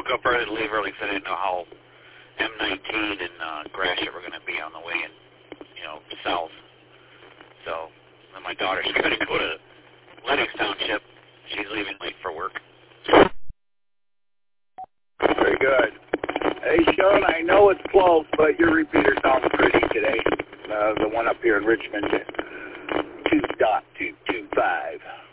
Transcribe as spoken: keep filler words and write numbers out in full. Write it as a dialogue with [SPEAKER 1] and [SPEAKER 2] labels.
[SPEAKER 1] woke up early to leave early because I didn't know how M nineteen and uh, Gratiot were going to be on the way in, you know, south. So then my daughter's going to go to Lennox Township. She's leaving late for work.
[SPEAKER 2] Very good. Hey, Sean, I know it's close, but your repeater sounds pretty today. Uh, the one up here in Richmond, two point two two five.